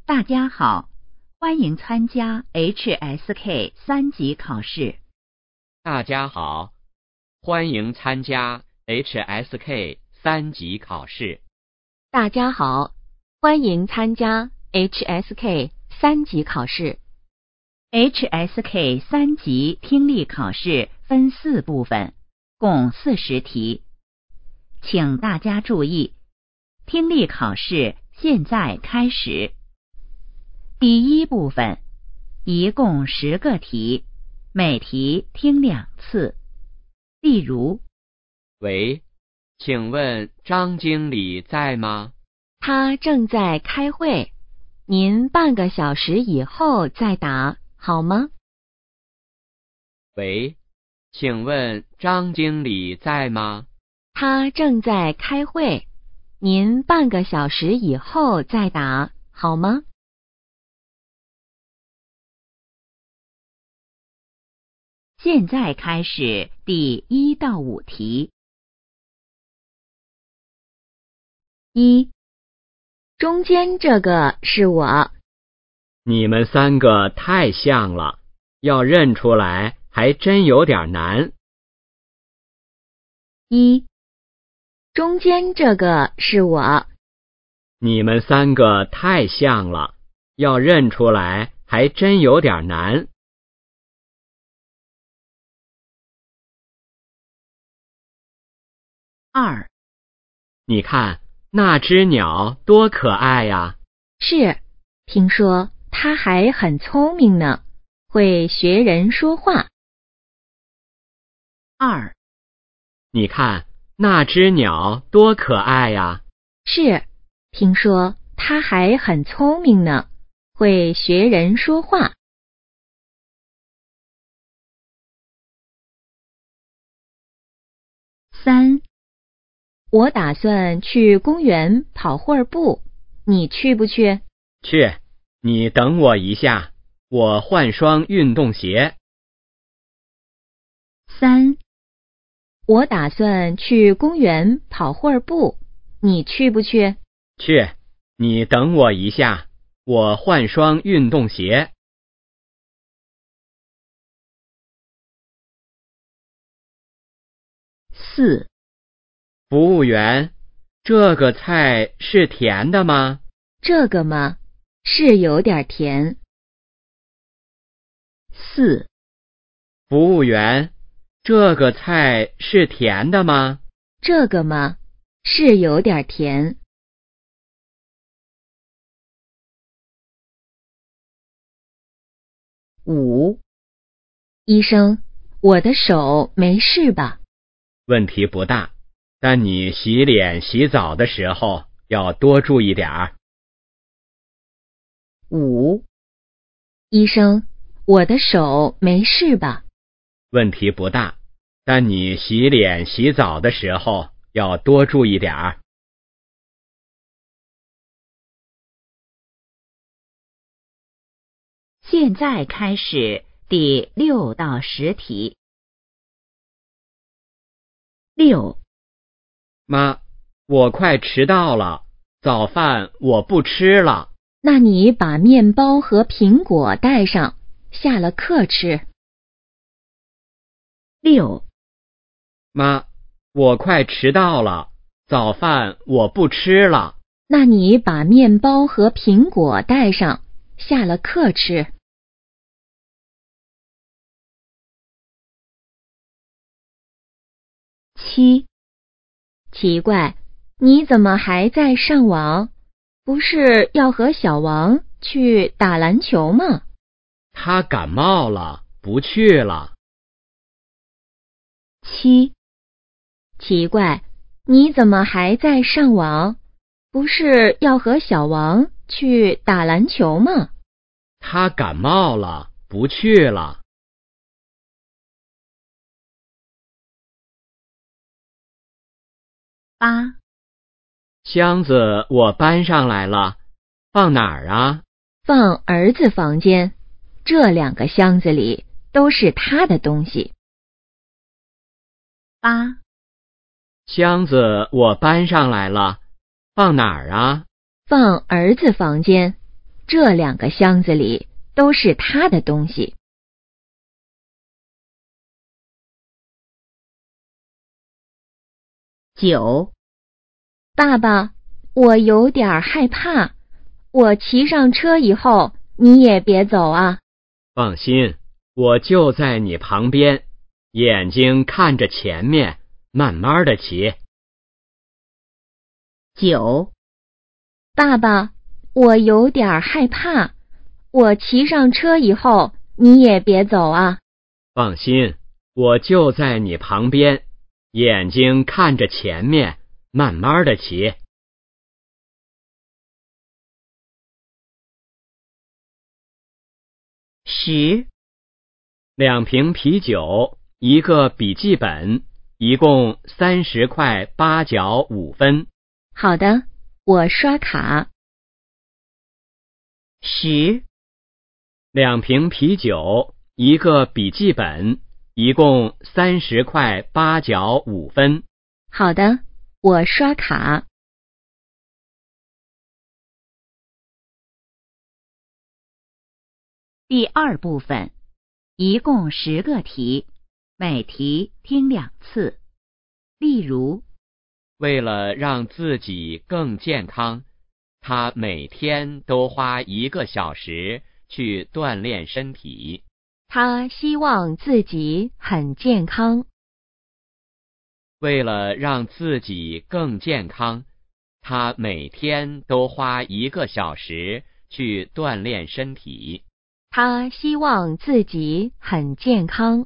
大家好，欢迎参加 HSK 3级考试。 大家好，欢迎参加 HSK 3级考试。 大家好，欢迎参加 HSK 3级考试。 HSK 3级听力考试分4部分，共40题。请大家注意，听力考试现在开始。第一部分，一共10个题，每题听2次。例如， 喂，请问张经理在吗？ 他正在开会，您半个小时以后再打，好吗？ 喂，请问张经理在吗？ 他正在开会，您半个小时以后再打，好吗？ 现在开始第1到5题。1. 中间这个是我。 你们3个太像了，要认出来还真有点难。 1. 中间这个是我。 你们3个太像了，要认出来还真有点难。 2. 你看那只鸟多可爱呀！ 是，听说它还很聪明呢，会学人说话。 2. 你看那只鸟多可爱呀！ 是，听说它还很聪明呢，会学人说话。3. 我打算去公园跑会儿步，你去不去？ 去，你等我一下，我换双运动鞋。 3. 我打算去公园跑会儿步，你去不去？ 去，你等我一下，我换双运动鞋。 4. 服务员，这个菜是甜的吗？ 这个嘛，是有点甜。 4. 服务员，这个菜是甜的吗？ 这个嘛，是有点甜。 5. 医生，我的手没事吧？ 问题不大，但你洗脸洗澡的时候要多注意点儿。 5. 医生，我的手没事吧？ 问题不大，但你洗脸洗澡的时候要多注意点儿。 现在开始第6到10题。6. 妈，我快迟到了，早饭我不吃了。 那你把面包和苹果带上，下了课吃。 6. 妈，我快迟到了，早饭我不吃了。 那你把面包和苹果带上，下了课吃。 7. 奇怪，你怎么还在上网？不是要和小王去打篮球吗？ 他感冒了，不去了。 7. 奇怪，你怎么还在上网？不是要和小王去打篮球吗？ 他感冒了，不去了。 8. 箱子我搬上来了，放哪儿啊？ 放儿子房间，这2个箱子里都是他的东西。 8. 箱子我搬上来了，放哪儿啊？ 放儿子房间， 这2个箱子里都是他的东西。 9. 爸爸，我有点害怕，我骑上车以后，你也别走啊。 放心，我就在你旁边，眼睛看着前面，慢慢的骑。 9. 爸爸，我有点害怕，我骑上车以后，你也别走啊。 放心，我就在你旁边，眼睛看着前面，慢慢的骑。 10. 2瓶啤酒，1个笔记本，一共30块8角5分。 好的，我刷卡。 10. 2瓶啤酒，1个笔记本，一共30块8角5分。 好的，我刷卡。 第2部分，一共10个题，每题听2次。例如， 为了让自己更健康，他每天都花1个小时去锻炼身体。 他希望自己很健康。 为了让自己更健康，他每天都花1个小时去锻炼身体。 他希望自己很健康。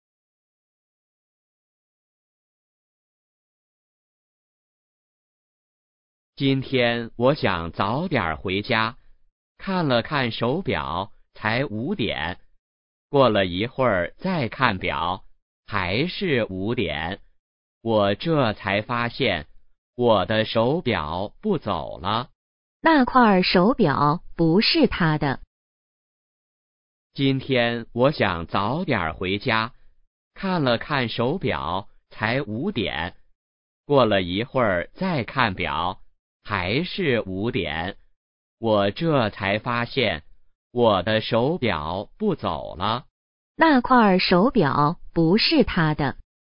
今天我想早点回家，看了看手表，才5点。过了一会儿再看表，还是5点。我这才发现，我的手表不走了。 那块手表不是他的。 今天我想早点回家，看了看手表，才5点。过了一会儿再看表，还是5点。我这才发现，我的手表不走了。 那块手表不是他的。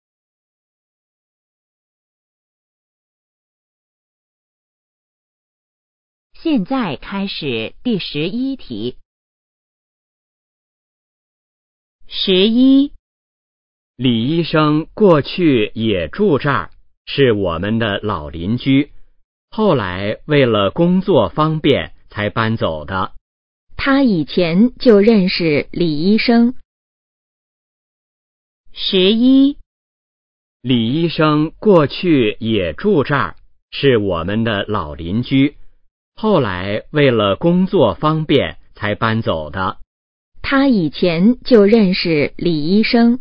现在开始第11题。11. 李医生过去也住这儿，是我们的老邻居，后来为了工作方便才搬走的。 他以前就认识李医生。 11. 李医生过去也住这儿，是我们的老邻居，后来为了工作方便才搬走的。 他以前就认识李医生。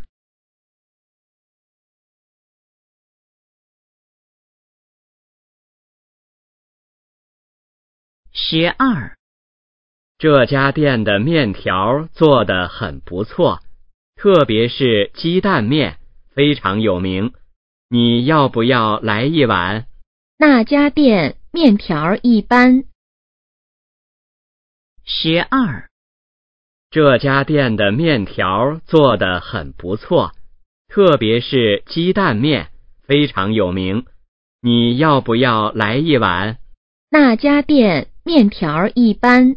12. 这家店的面条做得很不错，特别是鸡蛋面，非常有名。你要不要来一碗？ 那家店面条一般。 12. 这家店的面条做得很不错，特别是鸡蛋面，非常有名。你要不要来一碗？ 那家店面条一般。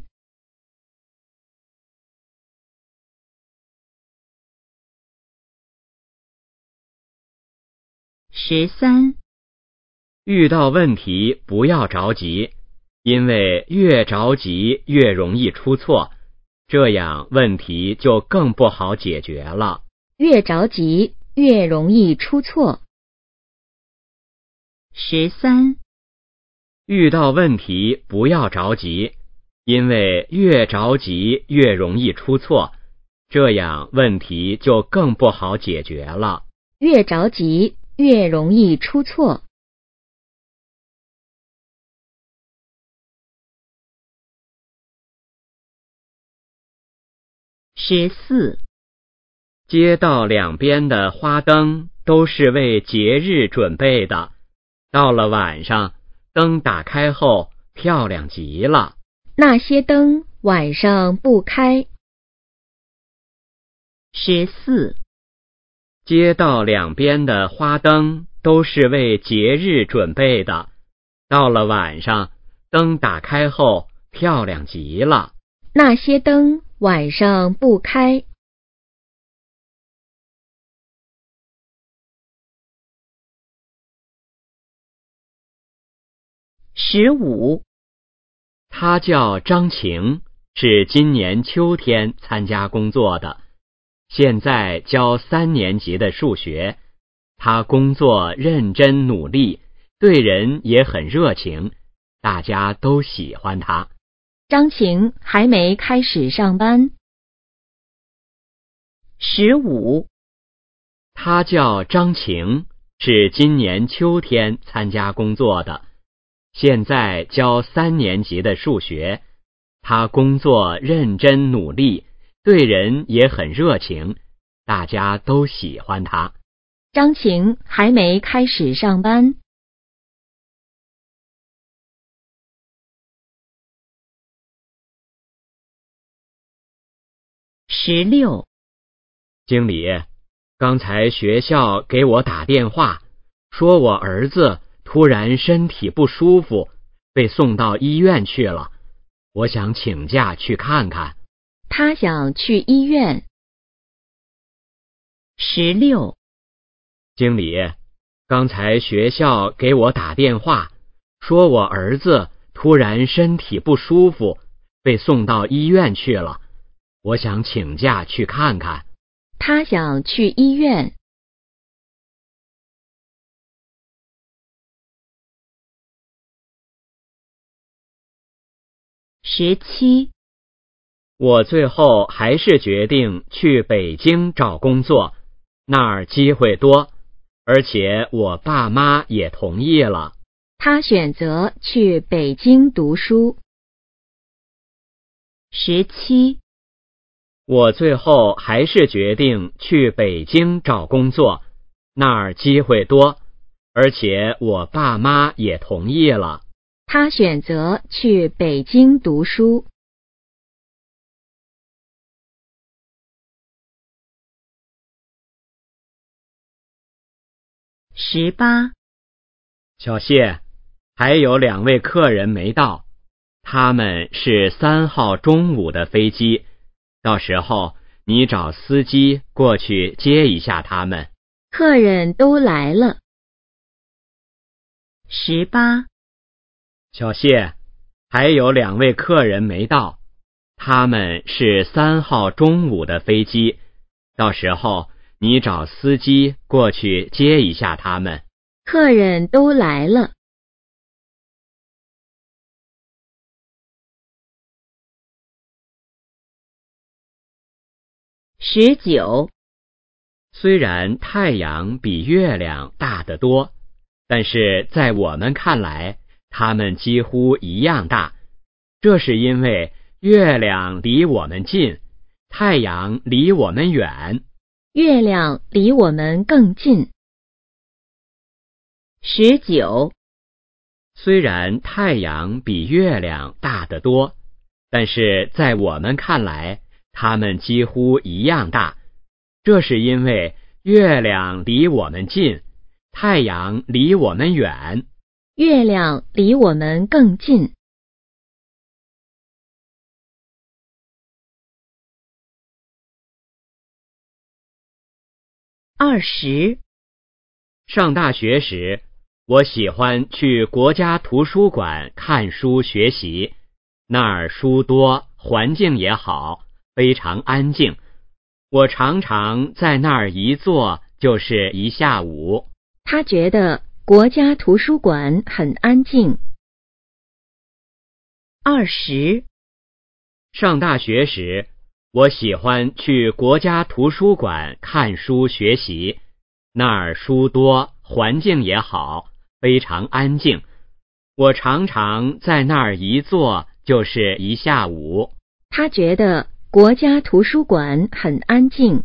13. 遇到问题不要着急，因为越着急越容易出错，这样问题就更不好解决了。 越着急越容易出错。 13. 遇到问题不要着急，因为越着急越容易出错，这样问题就更不好解决了。 越着急越容易出错。 14. 街道两边的花灯都是为节日准备的，到了晚上，灯打开后漂亮极了。 那些灯晚上不开。 14. 街道两边的花灯都是为节日准备的，到了晚上，灯打开后漂亮极了。 那些灯晚上不开。 15. 他叫张晴，是今年秋天参加工作的，现在教3年级的数学。他工作认真努力，对人也很热情，大家都喜欢他。 张晴还没开始上班。 15. 他叫张晴，是今年秋天参加工作的，现在教3年级的数学。他工作认真努力，对人也很热情，大家都喜欢他。 张晴还没开始上班。 16. 经理，刚才学校给我打电话，说我儿子突然身体不舒服，被送到医院去了，我想请假去看看。 他想去医院。 16. 经理，刚才学校给我打电话，说我儿子突然身体不舒服，被送到医院去了，我想请假去看看。 他想去医院。 17. 我最后还是决定去北京找工作，那儿机会多，而且我爸妈也同意了。 他选择去北京读书。 17. 我最后还是决定去北京找工作，那儿机会多，而且我爸妈也同意了。 他选择去北京读书。 18. 小谢，还有2位客人没到，他们是3号中午的飞机，到时候你找司机过去接一下他们。 客人都来了。 18. 小谢，还有2位客人没到，他们是3号中午的飞机，到时候你找司机过去接一下他们。 客人都来了。 19. 虽然太阳比月亮大得多，但是在我们看来，它们几乎一样大。这是因为月亮离我们近，太阳离我们远。 月亮离我们更近。 19. 虽然太阳比月亮大得多，但是在我们看来，它们几乎一样大。这是因为月亮离我们近，太阳离我们远。 月亮离我们更近。 20. 上大学时，我喜欢去国家图书馆看书学习，那儿书多，环境也好，非常安静。我常常在那儿一坐就是一下午。 他觉得国家图书馆很安静。 20. 上大学时，我喜欢去国家图书馆看书学习，那儿书多，环境也好，非常安静。我常常在那儿一坐就是一下午。 他觉得国家图书馆很安静。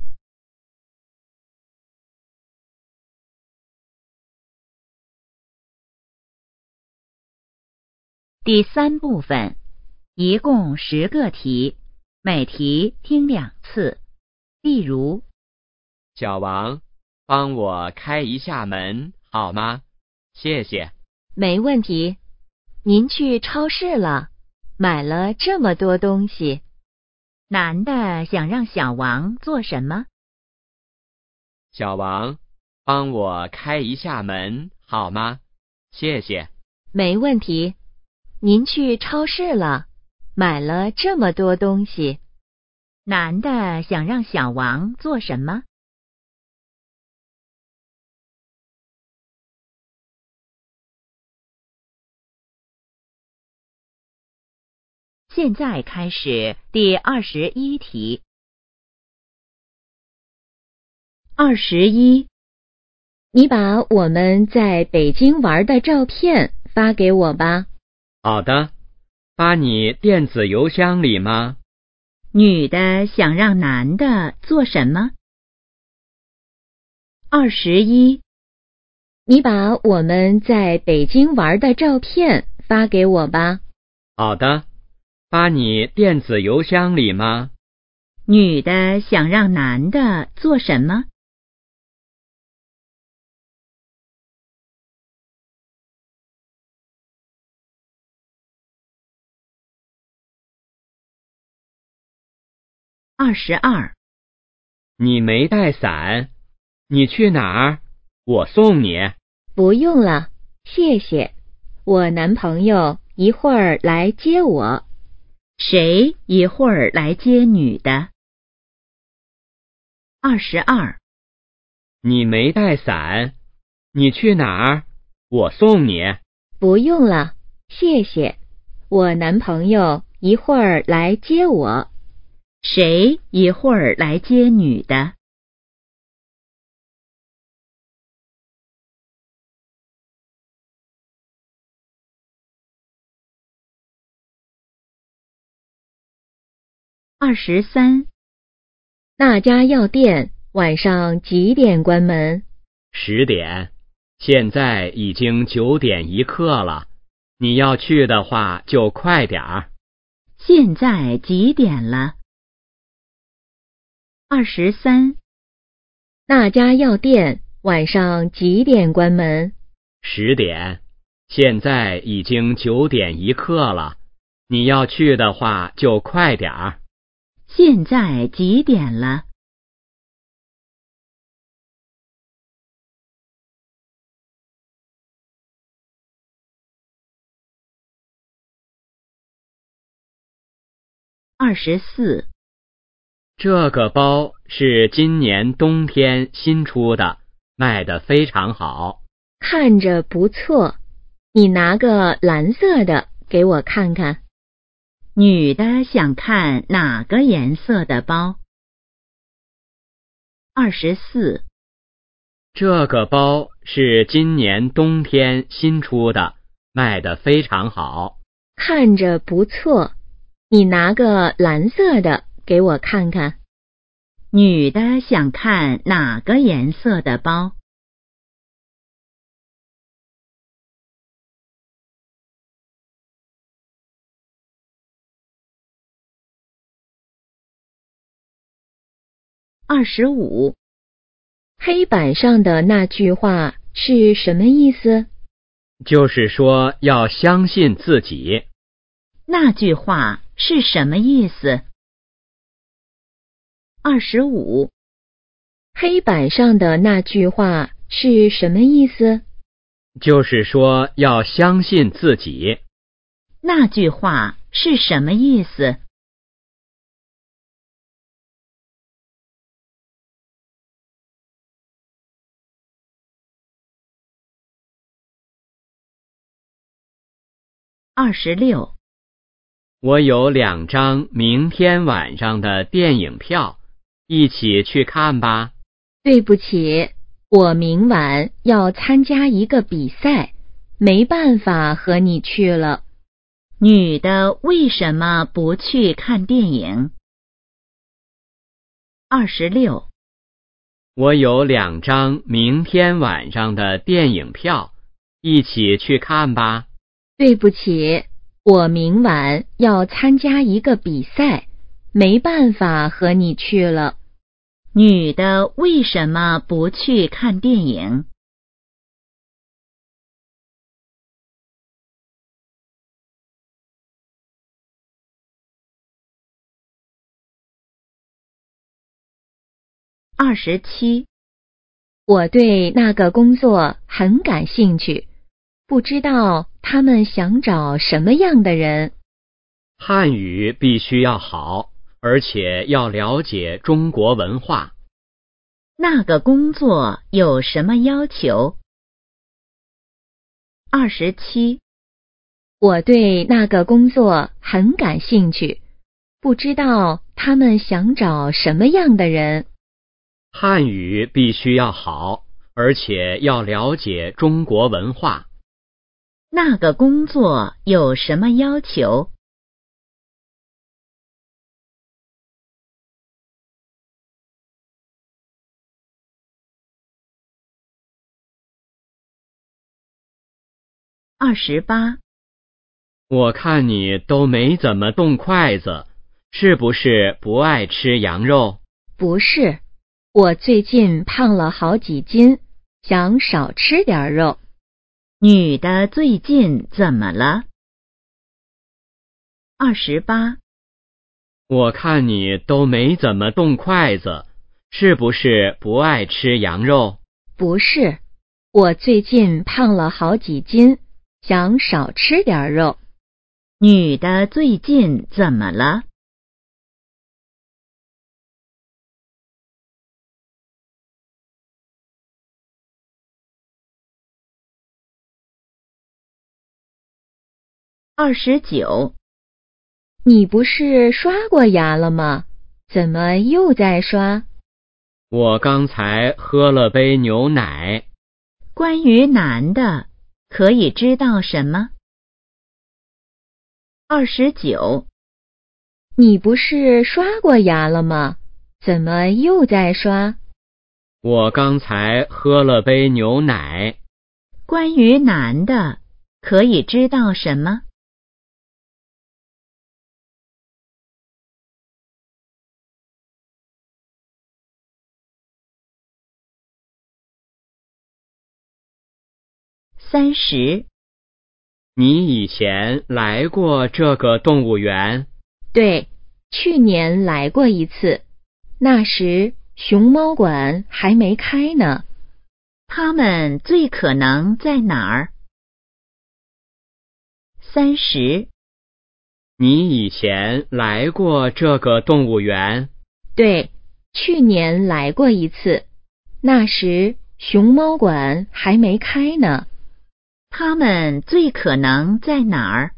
第3部分一共10个题，每题听2次。例如， 小王，帮我开一下门好吗？谢谢。 没问题。您去超市了，买了这么多东西。 男的想让小王做什么？ 小王，帮我开一下门好吗？谢谢。 没问题。您去超市了，买了这么多东西。 男的想让小王做什么？现在开始第21题。21， 你把我们在北京玩的照片发给我吧。 好的，发你电子邮箱里吗？ 女的想让男的做什么？21， 你把我们在北京玩的照片发给我吧。 好的，发你电子邮箱里吗？ 女的想让男的做什么？22， 你没带伞，你去哪儿？我送你。 不用了，谢谢。我男朋友一会儿来接我。 谁一会儿来接女的？22， 你没带伞，你去哪儿？我送你。 不用了，谢谢。我男朋友一会儿来接我。 谁一会儿来接女的？23， 那家药店晚上几点关门 10点，现在已经9点1刻了。你要去的话就快点儿。 现在几点了？23， 那家药店晚上几点关门 10点，现在已经9点1刻了。你要去的话就快点儿。 现在几点了？24， 这个包是今年冬天新出的，卖得非常好。 看着不错，你拿个蓝色的给我看看。 女的想看哪个颜色的包？24， 这个包是今年冬天新出的，卖得非常好。 看着不错，你拿个蓝色的给我看看。 女的想看哪个颜色的包？25， 黑板上的那句话是什么意思？ 就是说要相信自己。 那句话是什么意思？25， 黑板上的那句话是什么意思？ 就是说要相信自己。 那句话是什么意思？26， 我有2张明天晚上的电影票，一起去看吧。 对不起，我明晚要参加一个比赛，没办法和你去了。 女的为什么不去看电影？26， 我有2张明天晚上的电影票，一起去看吧。 对不起， 我明晚要参加一个比赛，没办法和你去了。 女的为什么不去看电影？27， 我对那个工作很感兴趣，不知道他们想找什么样的人。 汉语必须要好，而且要了解中国文化。 那个工作有什么要求？27， 我对那个工作很感兴趣，不知道他们想找什么样的人。 汉语必须要好，而且要了解中国文化。 那个工作有什么要求？28， 我看你都没怎么动筷子，是不是不爱吃羊肉？ 不是，我最近胖了好几斤，想少吃点肉。 女的最近怎么了？28， 我看你都没怎么动筷子，是不是不爱吃羊肉？ 不是，我最近胖了好几斤，想少吃点肉。 女的最近怎么了？29， 你不是刷过牙了吗？怎么又在刷？ 我刚才喝了杯牛奶。 关于男的，可以知道什么？29， 你不是刷过牙了吗？怎么又在刷？ 我刚才喝了杯牛奶。 关于男的，可以知道什么？30， 你以前来过这个动物园？ 对，去年来过一次，那时熊猫馆还没开呢。 他们最可能在哪儿？30， 你以前来过这个动物园？ 对，去年来过一次，那时熊猫馆还没开呢。 他们最可能在哪儿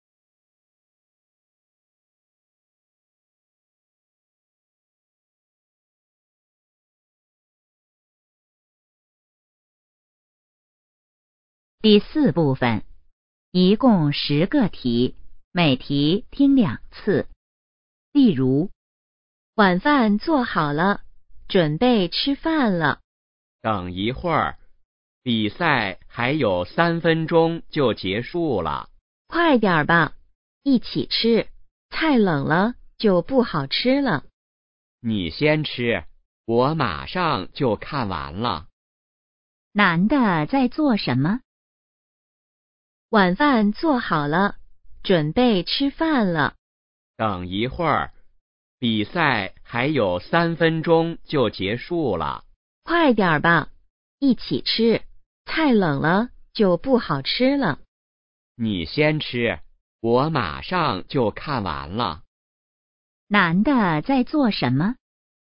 第4部分，一共10个题，每题听2次。例如， 晚饭做好了，准备吃饭了。 等一会儿，比赛还有3分钟就结束了。 快点吧，一起吃，菜冷了就不好吃了。 你先吃，我马上就看完了。 男的在做什么？ 晚饭做好了，准备吃饭了。 等一会儿，比赛还有3分钟就结束了。 快点吧，一起吃，菜冷了就不好吃了。 你先吃，我马上就看完了。 男的在做什么？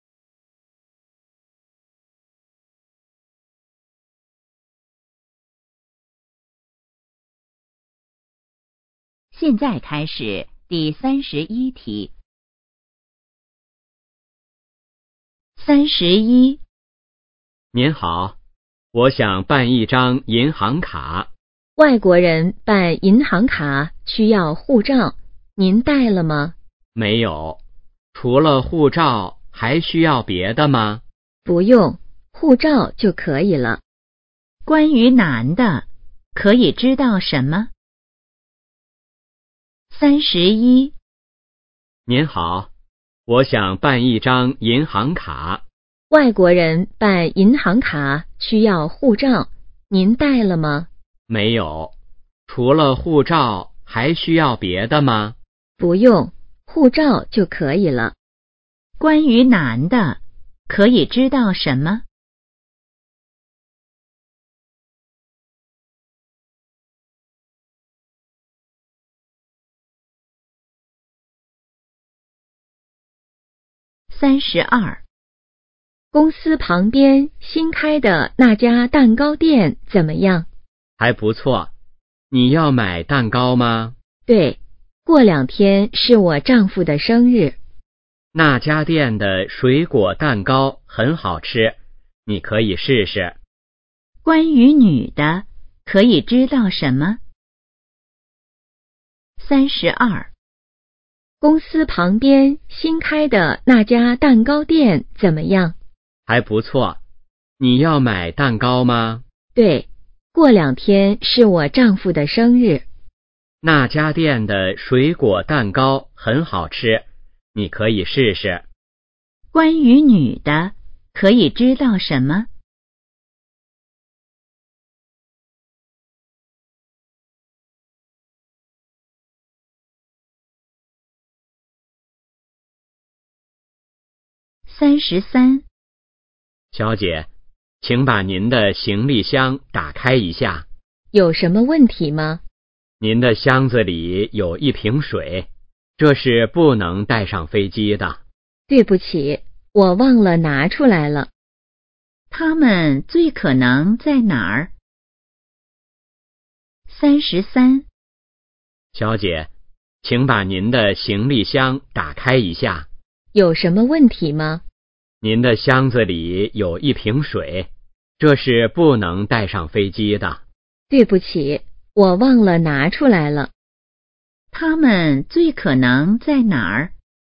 现在开始第31题。31， 您好，我想办一张银行卡。 外国人办银行卡需要护照，您带了吗？ 没有，除了护照还需要别的吗？ 不用，护照就可以了。 关于男的，可以知道什么 31。 您好，我想办一张银行卡。 外国人办银行卡需要护照，您带了吗？ 没有。除了护照，还需要别的吗？ 不用，护照就可以了。 关于男的，可以知道什么？32。 公司旁边新开的那家蛋糕店怎么样？ 还不错。你要买蛋糕吗？ 对，过2天是我丈夫的生日。 那家店的水果蛋糕很好吃，你可以试试。 关于女的，可以知道什么？32。 公司旁边新开的那家蛋糕店怎么样？ 还不错。你要买蛋糕吗？ 对，过2天是我丈夫的生日。 那家店的水果蛋糕很好吃，你可以试试。 关于女的，可以知道什么？33。 小姐，请把您的行李箱打开一下。 有什么问题吗？ 您的箱子里有一瓶水，这是不能带上飞机的。 对不起，我忘了拿出来了。 他们最可能在哪儿？33。 小姐，请把您的行李箱打开一下。 有什么问题吗？ 您的箱子里有一瓶水，这是不能带上飞机的。 对不起，我忘了拿出来了。 他们最可能在哪儿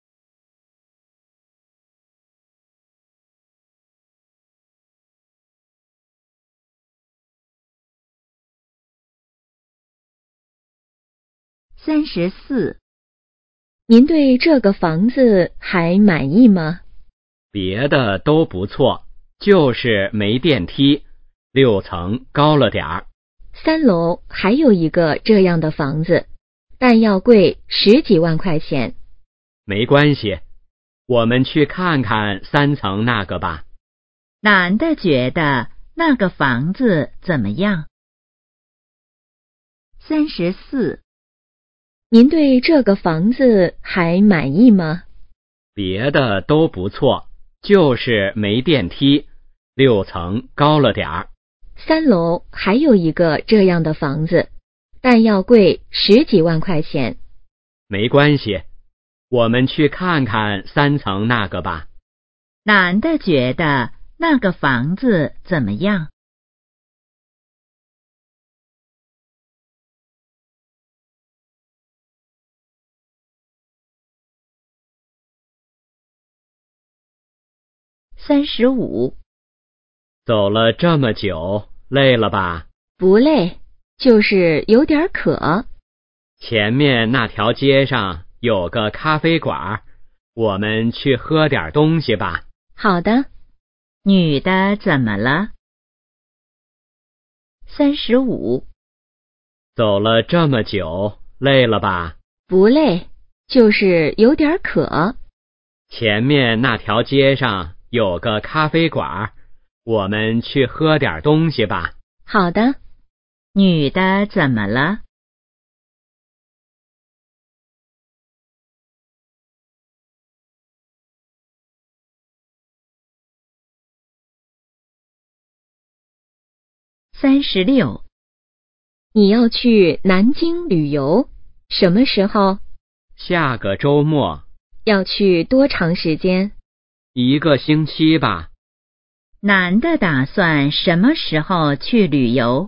？34。 您对这个房子还满意吗？ 别的都不错，就是没电梯，6层高了点儿。 3楼还有一个这样的房子，但要贵10几万块钱。 没关系，我们去看看3层那个吧。 男的觉得那个房子怎么样？34。 您对这个房子还满意吗？ 别的都不错，就是没电梯，6层高了点儿。 3楼还有一个这样的房子，但要贵10几万块钱。 没关系，我们去看看3层那个吧。 男的觉得那个房子怎么样？35。 走了这么久，累了吧？ 不累，就是有点渴。 前面那条街上有个咖啡馆，我们去喝点东西吧。 好的。 女的怎么了？35。 走了这么久，累了吧？ 不累，就是有点渴。 前面那条街上有个咖啡馆，我们去喝点东西吧。 好的。 女的怎么了？36。 你要去南京旅游，什么时候？ 下个周末。 要去多长时间 ？1个星期吧。 男的打算什么时候去旅游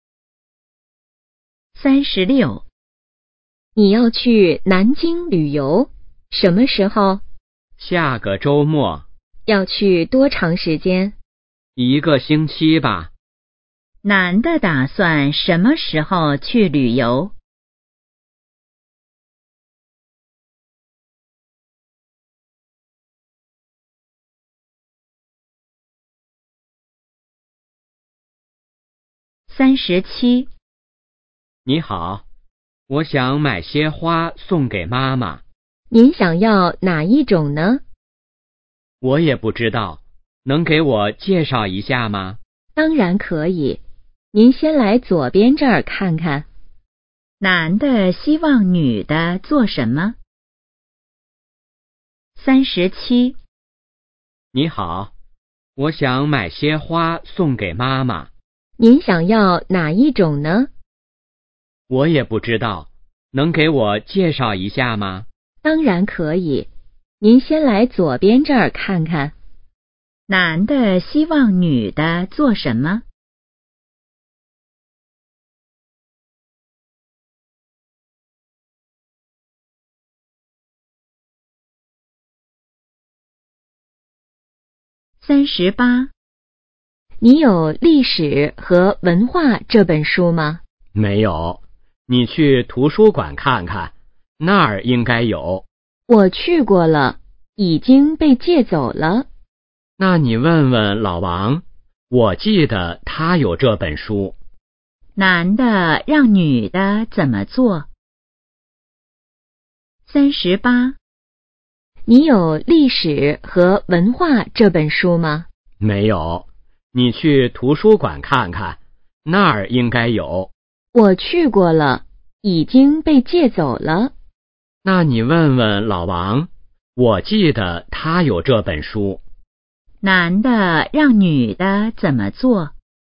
？36。 你要去南京旅游，什么时候？ 下个周末。 要去多长时间 ？1个星期吧。 男的打算什么时候去旅游 37。 你好，我想买些花送给妈妈。 您想要哪一种呢？ 我也不知道，能给我介绍一下吗？ 当然可以，您先来左边这儿看看。 男的希望女的做什么？37。 你好，我想买些花送给妈妈。 您想要哪一种呢？ 我也不知道，能给我介绍一下吗？ 当然可以，您先来左边这儿看看。 男的希望女的做什么？38。 你有历史和文化这本书吗？ 没有，你去图书馆看看，那儿应该有。 我去过了，已经被借走了。 那你问问老王，我记得他有这本书。 男的让女的怎么做？38。 你有历史和文化这本书吗？ 没有，你去图书馆看看，那儿应该有。 我去过了，已经被借走了。 那你问问老王，我记得他有这本书。 男的让女的怎么做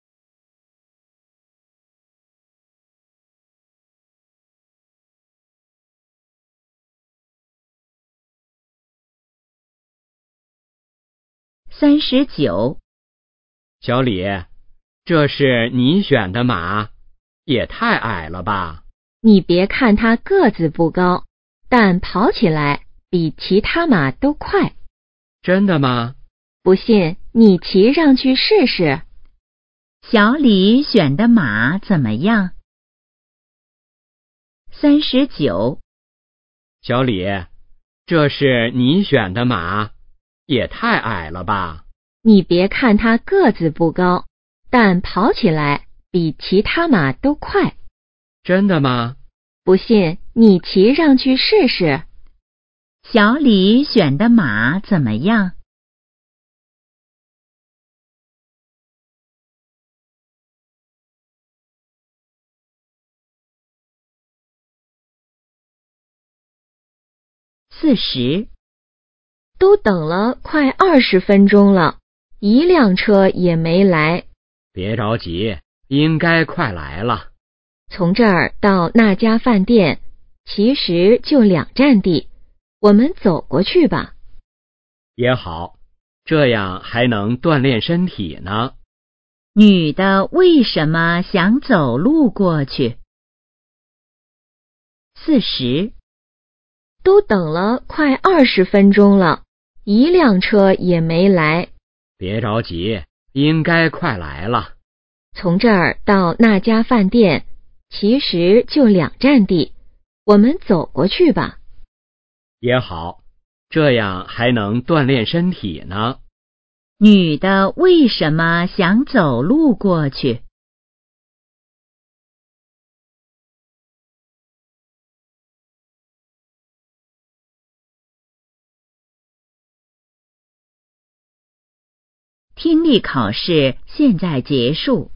？39。 小李，这是你选的马，也太矮了吧？ 你别看它个子不高，但跑起来比其他马都快。 真的吗？ 不信，你骑上去试试。 小李选的马怎么样？39。 小李，这是你选的马，也太矮了吧？ 你别看它个子不高，但跑起来比其他马都快。 真的吗？ 不信，你骑上去试试。 小李选的马怎么样？40。 都等了快20分钟了，一辆车也没来。 别着急，应该快来了。 从这儿到那家饭店，其实就2站地，我们走过去吧。 也好，这样还能锻炼身体呢。 女的为什么想走路过去？40。 都等了快20分钟了，一辆车也没来。 别着急，应该快来了。 从这儿到那家饭店，其实就2站地，我们走过去吧。 也好，这样还能锻炼身体呢。 女的为什么想走路过去听力考试现在结束。